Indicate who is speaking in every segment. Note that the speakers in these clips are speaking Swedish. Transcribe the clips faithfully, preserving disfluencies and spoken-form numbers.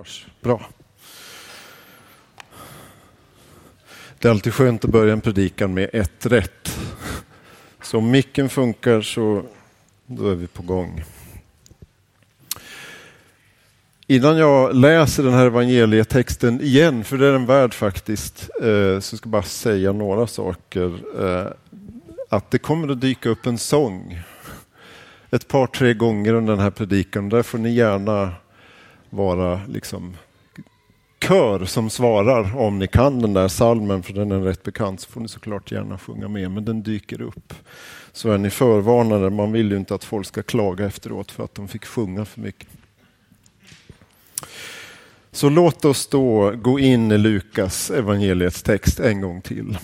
Speaker 1: hörs. Bra. Det är alltid skönt att börja en predikan med ett rätt. Så om micken funkar så då är vi på gång. Innan jag läser den här evangelietexten igen, för det är den värd faktiskt, så ska jag bara säga några saker. Att det kommer att dyka upp en sång ett par, tre gånger under den här predikan. Där får ni gärna vara liksom kör som svarar. Om ni kan den där salmen, för den är rätt bekant, så får ni såklart gärna sjunga med. Men den dyker upp. Så är ni förvarnade. Man vill ju inte att folk ska klaga efteråt för att de fick sjunga för mycket. Så låt oss då gå in i Lukas evangeliets text en gång till.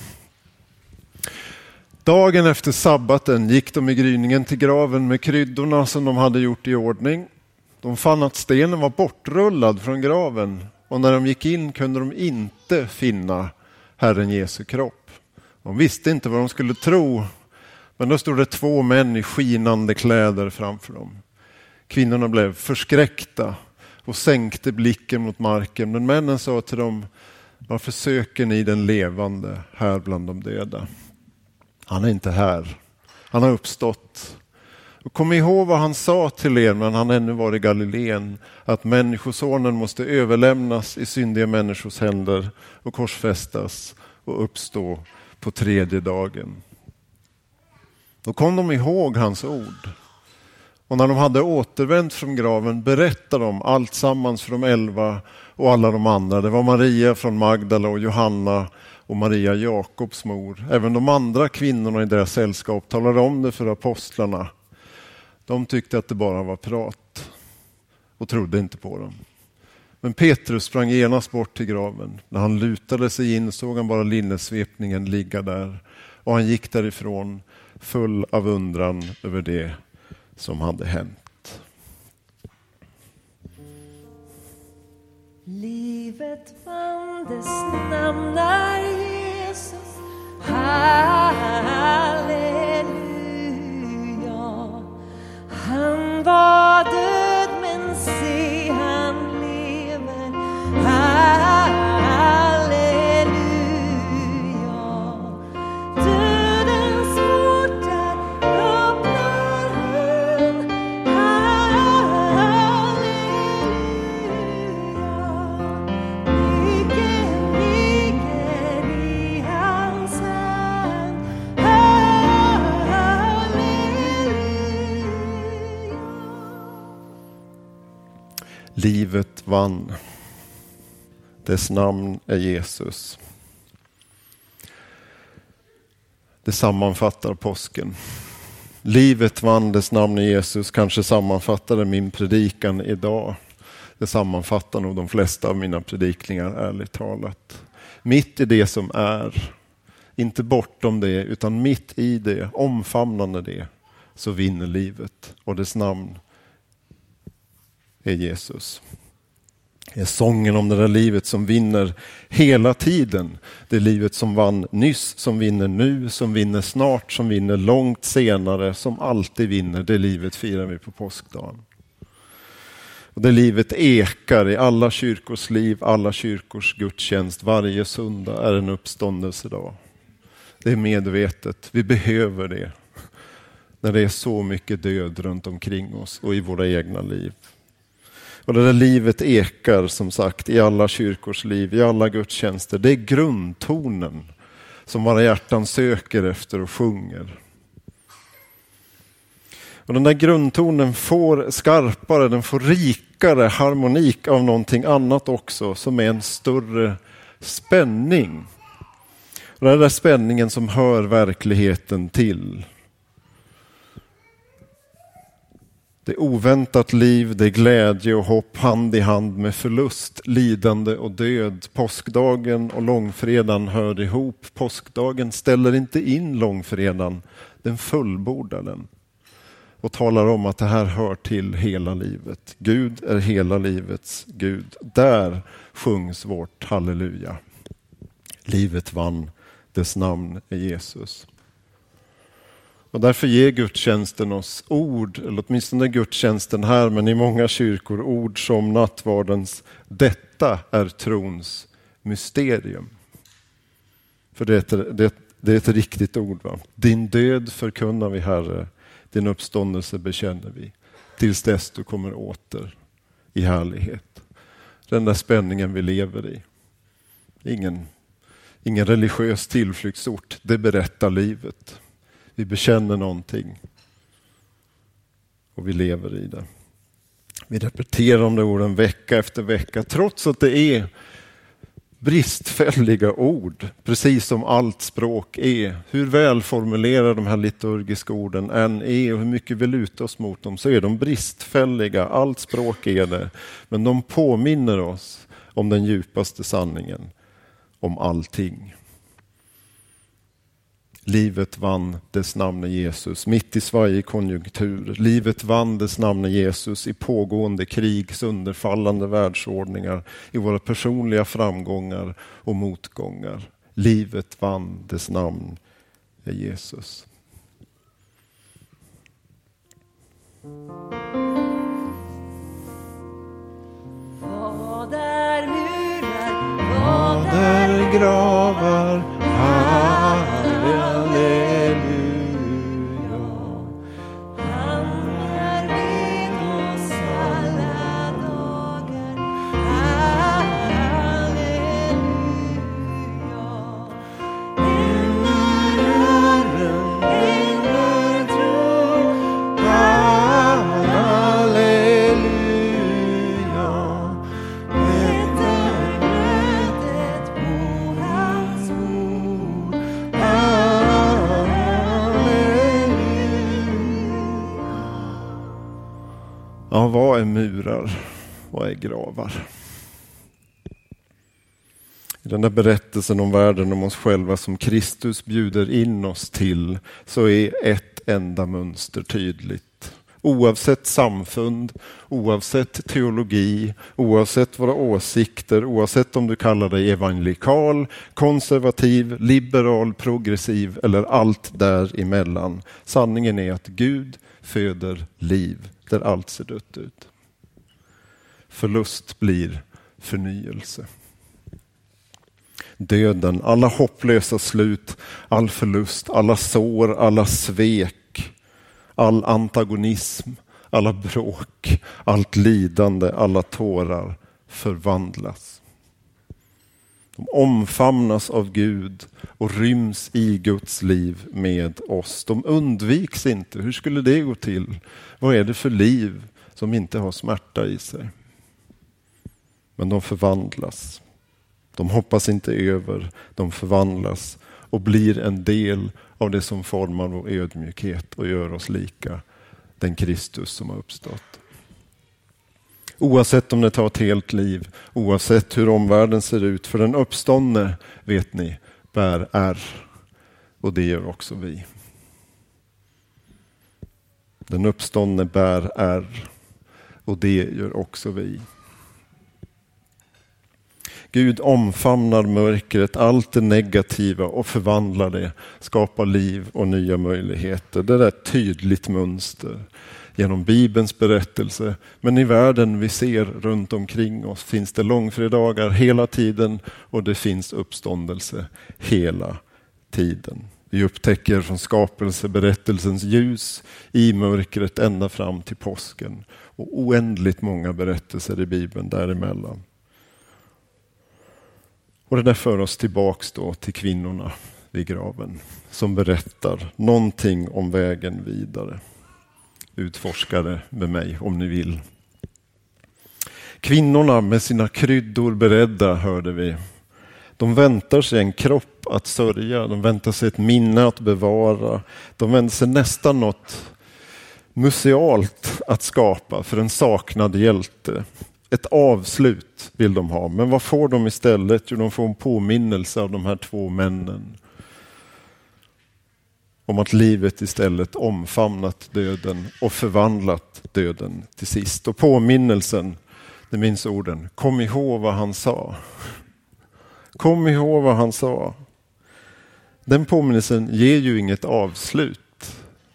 Speaker 1: Dagen efter sabbaten gick de i gryningen till graven med kryddorna som de hade gjort i ordning. De fann att stenen var bortrullad från graven, och när de gick in kunde de inte finna Herren Jesu kropp. De visste inte vad de skulle tro, men då stod det två män i skinande kläder framför dem. Kvinnorna blev förskräckta och sänkte blicken mot marken, men männen sa till dem: varför söker ni den levande här bland de döda? Han är inte här, han har uppstått. Och kom ihåg vad han sa till er när han ännu var i Galileen, att människosonen måste överlämnas i syndiga människors händer och korsfästas och uppstå på tredje dagen. Då kom de ihåg hans ord. Och när de hade återvänt från graven berättade de allt sammans för de elva och alla de andra. Det var Maria från Magdala och Johanna och Maria Jakobs mor. Även de andra kvinnorna i deras sällskap talade om det för apostlarna. De tyckte att det bara var prat och trodde inte på dem. Men Petrus sprang genast bort till graven. När han lutade sig in såg han bara linnesvepningen ligga där. Och han gick därifrån full av undran över det som hade hänt.
Speaker 2: Livet vann dess namn är Jesus. Halleluja. Han var död men se han lever. Halleluja. Dödens portar öppnar han. Halleluja. Mycket ligger i hans hand.
Speaker 1: Livet vann. Dess namn är Jesus. Det sammanfattar påsken. Livet vann, dess namn är Jesus. Kanske sammanfattade min predikan idag. Det sammanfattar nog de flesta av mina predikningar, ärligt talat. Mitt i det som är, inte bortom det, utan mitt i det, omfamnande det, så vinner livet. Och dess namn är Jesus. Det är sången om det där livet som vinner hela tiden. Det är livet som vann nyss, som vinner nu, som vinner snart, som vinner långt senare, som alltid vinner. Det livet firar vi på påskdagen. Och det livet ekar i alla kyrkors liv, alla kyrkors gudstjänst. Varje söndag är en uppståndelsedag. Det är medvetet. Vi behöver det. När det är så mycket död runt omkring oss och i våra egna liv. Och det där livet ekar som sagt i alla kyrkors liv, i alla gudstjänster. Det är grundtonen som våra hjärtan söker efter och sjunger. Och den där grundtonen får skarpare, den får rikare harmonik av någonting annat också, som är en större spänning. Och den där spänningen som hör verkligheten till. Det är oväntat liv, det är glädje och hopp hand i hand med förlust, lidande och död. Påskdagen och långfredagen hör ihop. Påskdagen ställer inte in långfredagen, den fullbordar den. Och talar om att det här hör till hela livet. Gud är hela livets Gud. Där sjungs vårt halleluja. Livet vann, dess namn är Jesus. Och därför ger gudstjänsten oss ord, eller åtminstone gudstjänsten här, men i många kyrkor ord som nattvardens detta är trons mysterium. För det är ett, det, det är ett riktigt ord. Va? Din död förkunnar vi, Herre, din uppståndelse bekänner vi, tills dess du kommer åter i härlighet. Den där spänningen vi lever i. Ingen, ingen religiös tillflyktsort, det berättar livet. Vi bekänner någonting och vi lever i det. Vi repeterar de där orden vecka efter vecka, trots att det är bristfälliga ord, precis som allt språk är. Hur välformulerade de här liturgiska orden än är och hur mycket vi lutar oss mot dem, så är de bristfälliga. Allt språk är det, men de påminner oss om den djupaste sanningen, om allting. Livet vann dess namn Jesus, mitt i svajig konjunktur. Livet vann dess namn Jesus i pågående krig, sönderfallande världsordningar, i våra personliga framgångar och motgångar. Livet vann dess namn Jesus.
Speaker 2: Vad är murar? Vad är
Speaker 1: Där gravar, halleluja.
Speaker 2: Han är med oss alla dagar. Halleluja. En är Herren, en är tron.
Speaker 1: Halleluja.
Speaker 2: Ett är mötet på hans ord.
Speaker 1: Ja, vad är murar? Vad är gravar? I den där berättelsen om världen, om oss själva som Kristus bjuder in oss till, så är ett enda mönster tydligt. Oavsett samfund, oavsett teologi, oavsett våra åsikter, oavsett om du kallar dig evangelikal, konservativ, liberal, progressiv eller allt däremellan. Sanningen är att Gud föder liv där allt ser dött ut. Förlust blir förnyelse. Döden, alla hopplösa slut, all förlust, alla sår, alla svek, all antagonism, alla bråk, allt lidande, alla tårar förvandlas. De omfamnas av Gud och ryms i Guds liv med oss. De undviks inte. Hur skulle det gå till? Vad är det för liv som inte har smärta i sig? Men de förvandlas. De hoppas inte över. De förvandlas och blir en del av det som formar vår ödmjukhet och gör oss lika den Kristus som har uppstått. Oavsett om det tar ett helt liv, oavsett hur omvärlden ser ut, för den uppståndne, vet ni, bär ärr. Och det gör också vi. Den uppståndne bär ärr. Och det gör också vi. Gud omfamnar mörkret, allt det negativa, och förvandlar det, skapar liv och nya möjligheter. Det är ett tydligt mönster genom Bibelns berättelse. Men i världen vi ser runt omkring oss finns det långfredagar hela tiden, och det finns uppståndelse hela tiden. Vi upptäcker från skapelseberättelsens ljus i mörkret ända fram till påsken, och oändligt många berättelser i Bibeln däremellan. Och det där för oss tillbaks då till kvinnorna vid graven som berättar någonting om vägen vidare. Utforskare med mig om ni vill. Kvinnorna med sina kryddor beredda, hörde vi. De väntar sig en kropp att sörja. De väntar sig ett minne att bevara. De väntar sig nästan något musealt att skapa för en saknad hjälte. Ett avslut vill de ha. Men vad får de istället? Jo, de får en påminnelse av de här två männen. Om att livet istället omfamnat döden och förvandlat döden till sist. Och påminnelsen, det minns orden, kom ihåg vad han sa. Kom ihåg vad han sa. Den påminnelsen ger ju inget avslut.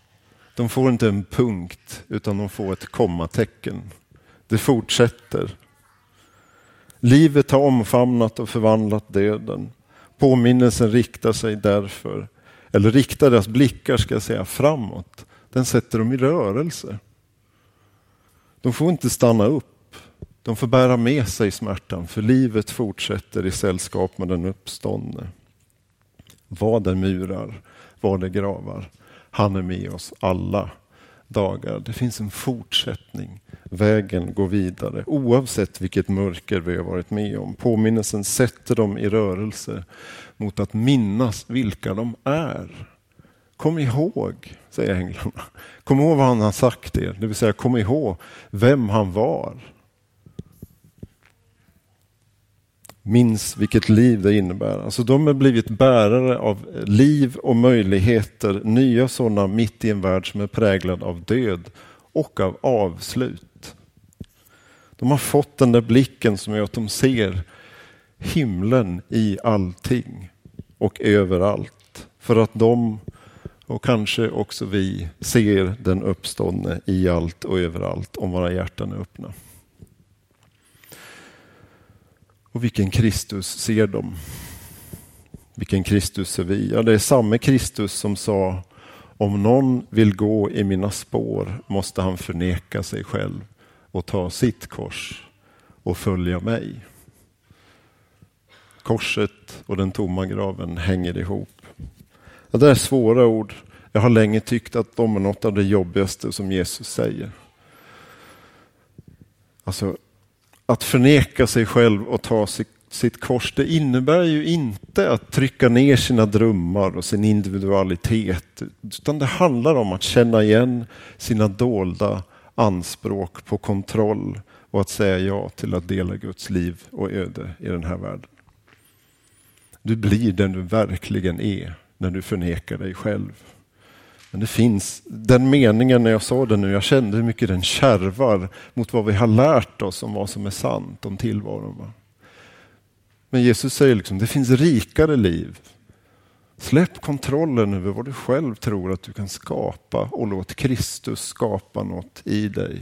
Speaker 1: De får inte en punkt utan de får ett kommatecken. Det fortsätter. Livet har omfamnat och förvandlat döden. Påminnelsen riktar sig därför, eller riktar deras blickar ska jag säga framåt. Den sätter dem i rörelse. De får inte stanna upp. De får bära med sig smärtan, för livet fortsätter i sällskap med den uppståndne. Vad är murar? Vad är gravar? Han är med oss alla dagar. Det finns en fortsättning. Vägen går vidare oavsett vilket mörker vi har varit med om. Påminnelsen sätter dem i rörelse mot att minnas vilka de är. Kom ihåg, säger änglarna. Kom ihåg vad han har sagt er. Det vill säga kom ihåg vem han var. Minns vilket liv det innebär. Alltså de har blivit bärare av liv och möjligheter. Nya sådana mitt i en värld som är präglad av död och av avslut. De har fått den där blicken som gör att de ser himlen i allting och överallt. För att de och kanske också vi ser den uppståndne i allt och överallt om våra hjärtan är öppna. Och vilken Kristus ser de? Vilken Kristus ser vi? Ja, det är samma Kristus som sa: om någon vill gå i mina spår måste han förneka sig själv och ta sitt kors och följa mig. Korset och den tomma graven hänger ihop. Ja, det är svåra ord. Jag har länge tyckt att de är något av det jobbigaste som Jesus säger. Alltså, att förneka sig själv och ta sitt, sitt kors, det innebär ju inte att trycka ner sina drömmar och sin individualitet, utan det handlar om att känna igen sina dolda anspråk på kontroll och att säga ja till att dela Guds liv och öde i den här världen. Du blir den du verkligen är när du förnekar dig själv. Men det finns, den meningen när jag sa det nu, jag kände hur mycket den kärvar mot vad vi har lärt oss om vad som är sant om tillvaron. Va? Men Jesus säger liksom, det finns rikare liv. Släpp kontrollen över vad du själv tror att du kan skapa och låt Kristus skapa något i dig.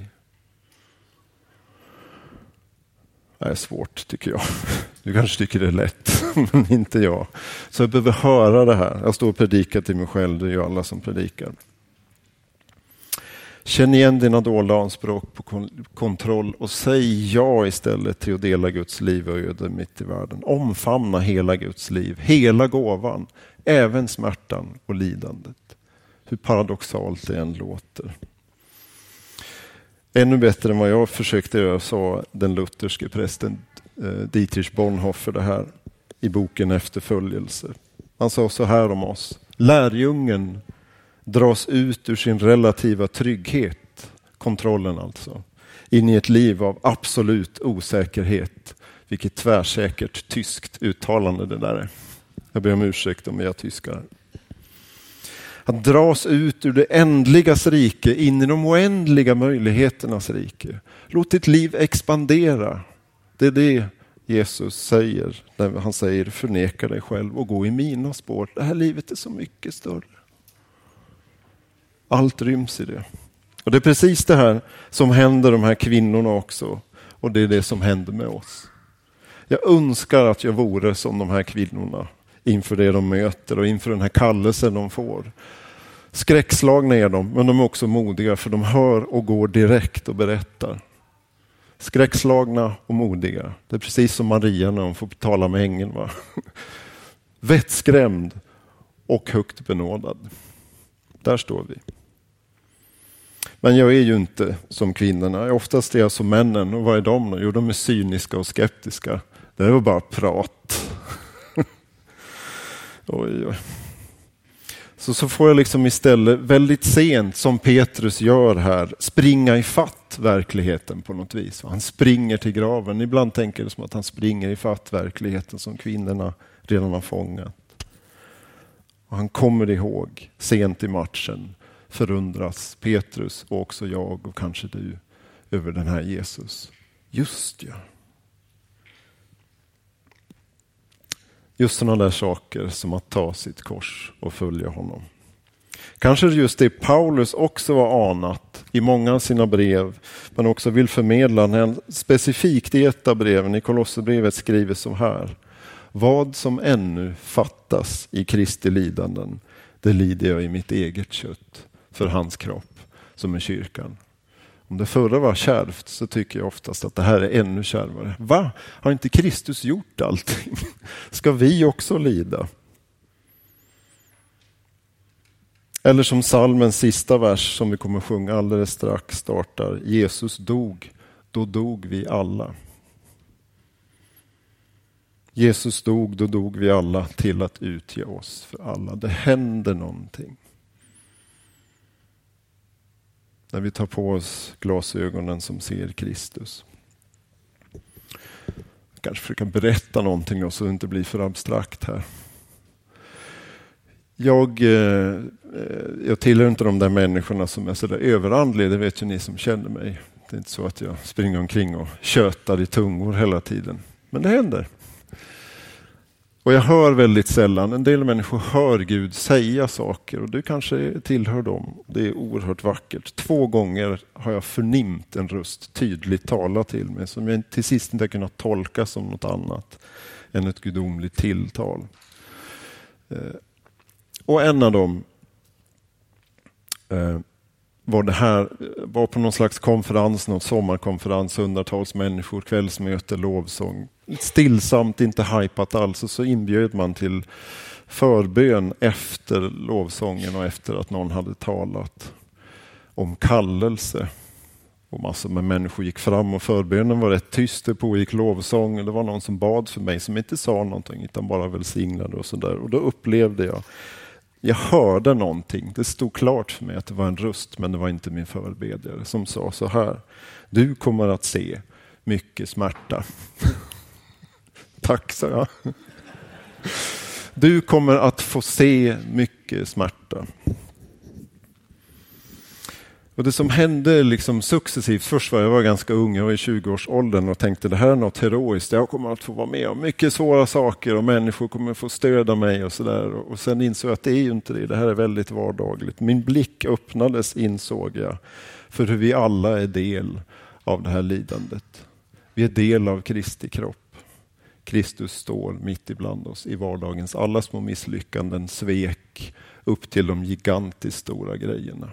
Speaker 1: Det är svårt tycker jag. Du kanske tycker det är lätt, men inte jag. Så jag behöver höra det här. Jag står och predikar till mig själv, det är ju alla som predikar. Känn igen dina dolda anspråk på kontroll och säg ja istället till att dela Guds liv och öde mitt i världen. Omfamna hela Guds liv, hela gåvan, även smärtan och lidandet. Hur paradoxalt det än låter. Ännu bättre än vad jag försökte göra sa den lutherske prästen eh, Dietrich Bonhoeffer det här i boken Efterföljelse. Han sa så här om oss: lärjungen dras ut ur sin relativa trygghet, kontrollen alltså, in i ett liv av absolut osäkerhet. Vilket tvärsäkert tyskt uttalande det där är. Jag ber om ursäkt om jag tyskar. Att dras ut ur det ändligas rike in i de oändliga möjligheternas rike. Låt ditt liv expandera. Det är det Jesus säger när han säger förneka dig själv och gå i mina spår. Det här livet är så mycket större. Allt ryms i det. Och det är precis det här som händer de här kvinnorna också. Och det är det som händer med oss. Jag önskar att jag vore som de här kvinnorna inför det de möter och inför den här kallelsen de får. Skräckslagna är de, men de är också modiga för de hör och går direkt och berättar. Skräckslagna och modiga. Det är precis som Maria när hon får tala med ängeln. Va? Vettskrämd och högt benådad. Där står vi. Men jag är ju inte som kvinnorna. Oftast är jag som männen. Och vad är de då? Jo, de är cyniska och skeptiska. Det är bara prat. Oj, oj. Så, så får jag liksom istället väldigt sent, som Petrus gör här, springa i fatt verkligheten på något vis. Han springer till graven. Ibland tänker det som att han springer i fatt verkligheten som kvinnorna redan har fångat. Och han kommer ihåg sent i matchen, förundras Petrus och också jag och kanske du över den här Jesus. Just ja. Just sådana där saker som att ta sitt kors och följa honom. Kanske just det Paulus också var anat i många av sina brev, men också vill förmedla när han specifikt i ett av breven i Kolosserbrevet skriver så här: vad som ännu fattas i Kristi lidanden, det lider jag i mitt eget kött för hans kropp, som är kyrkan. Om det förra var kärvt så tycker jag oftast att det här är ännu kärvare. Va? Har inte Kristus gjort allting? Ska vi också lida? Eller som psalmens sista vers som vi kommer sjunga alldeles strax startar: Jesus dog, då dog vi alla. Jesus dog, då dog vi alla till att utge oss för alla. Det händer någonting. När vi tar på oss glasögonen som ser Kristus. Jag kanske försöka berätta någonting då, så det inte blir för abstrakt här. Jag, eh, jag tillhör inte de där människorna som är så där överandliga, det vet ju ni som känner mig. Det är inte så att jag springer omkring och tjötar i tungor hela tiden. Men det händer. Och jag hör väldigt sällan, en del människor hör Gud säga saker och du kanske tillhör dem. Det är oerhört vackert. Två gånger har jag förnimt en röst tydligt tala till mig som jag till sist inte har kunnat tolka som något annat än ett gudomligt tilltal. Och en av dem var det här, var på någon slags konferens, någon sommarkonferens, hundratals människor, kvällsmöte, lovsång. Stillsamt, inte hypat alls, och så inbjöd man till förbön efter lovsången och efter att någon hade talat om kallelse. Och massor med människor gick fram och förbönen var rätt tyst, det pågick lovsång. Det var någon som bad för mig som inte sa någonting utan bara välsignade och sådär. Och då upplevde jag Jag hörde någonting. Det stod klart för mig att det var en röst, men det var inte min förbedjare som sa så här: du kommer att se mycket smärta. Tack, sa jag. Du kommer att få se mycket smärta. Och det som hände liksom successivt, först var jag var ganska ung, jag var i tjugoårsåldern och tänkte det här är något heroiskt, jag kommer att få vara med om mycket svåra saker och människor kommer få stödja mig och sådär. Och sen insåg jag att det är ju inte det, det här är väldigt vardagligt. Min blick öppnades, insåg jag, för hur vi alla är del av det här lidandet. Vi är del av Kristi kropp. Kristus står mitt ibland oss i vardagens alla små misslyckanden, svek, upp till de gigantiskt stora grejerna.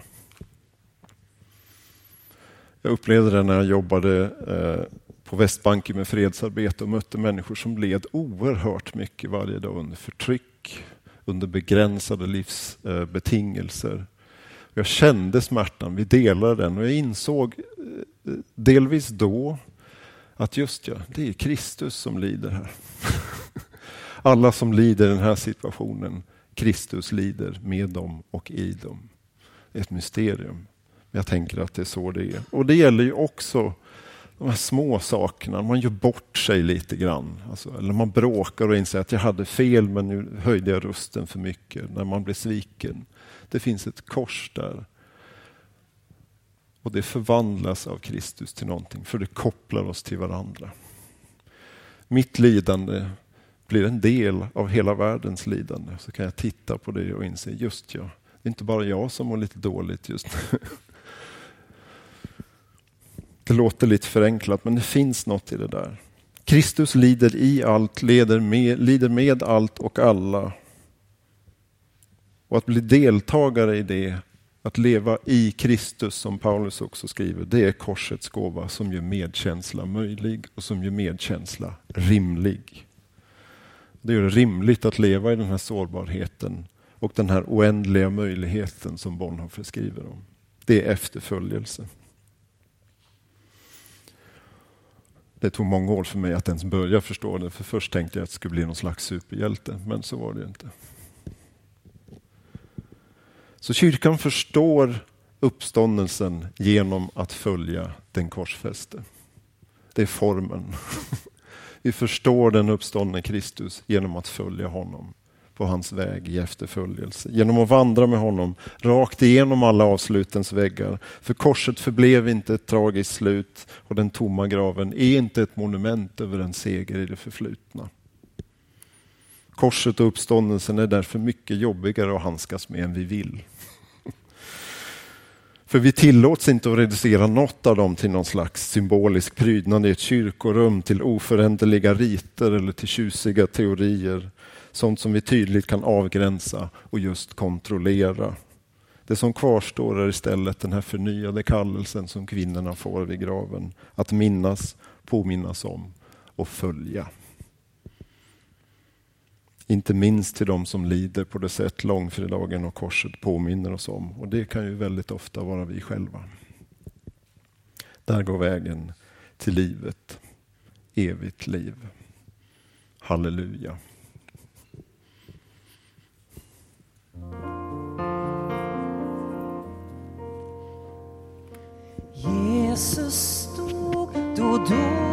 Speaker 1: Jag upplevde det när jag jobbade eh, på Västbanken med fredsarbete och mötte människor som led oerhört mycket varje dag under förtryck, under begränsade livsbetingelser. Eh, jag kände smärtan, vi delade den och jag insåg eh, delvis då att just ja, det är Kristus som lider här. Alla som lider i den här situationen, Kristus lider med dem och i dem. Det är ett mysterium. Jag tänker att det är så det är. Och det gäller ju också de här små sakerna. Man gör bort sig lite grann. Alltså, eller man bråkar och inser att jag hade fel men nu höjde jag rösten för mycket. När man blir sviken. Det finns ett kors där. Och det förvandlas av Kristus till någonting. För det kopplar oss till varandra. Mitt lidande blir en del av hela världens lidande. Så kan jag titta på det och inse just ja. Det är inte bara jag som mår lite dåligt just nu. Det låter lite förenklat, men det finns något i det där. Kristus lider i allt, leder med, lider med allt och alla. Och att bli deltagare i det, att leva i Kristus som Paulus också skriver, det är korsets gåva som gör medkänsla möjlig och som gör medkänsla rimlig. Det gör det rimligt att leva i den här sårbarheten och den här oändliga möjligheten som Bonhoeffer skriver om. Det är efterföljelse. Det tog många år för mig att ens börja förstå det. För först tänkte jag att det skulle bli någon slags superhjälte. Men så var det inte. Så kyrkan förstår uppståndelsen genom att följa den korsfäste. Det är formen. Vi förstår den uppståndne Kristus genom att följa honom på hans väg i efterföljelse. Genom att vandra med honom rakt igenom alla avslutens väggar. För korset förblev inte ett tragiskt slut och den tomma graven är inte ett monument över en seger i det förflutna. Korset och uppståndelsen är därför mycket jobbigare att handskas med än vi vill. För vi tillåts inte att reducera något av dem till någon slags symbolisk prydnad i ett kyrkorum, till oföränderliga riter eller till tjusiga teorier. Sånt som vi tydligt kan avgränsa och just kontrollera. Det som kvarstår är istället den här förnyade kallelsen som kvinnorna får vid graven. Att minnas, påminnas om och följa. Inte minst till de som lider på det sätt långfredagen och korset påminner oss om. Och det kan ju väldigt ofta vara vi själva. Där går vägen till livet, evigt liv. Halleluja.
Speaker 2: Jesus stod då då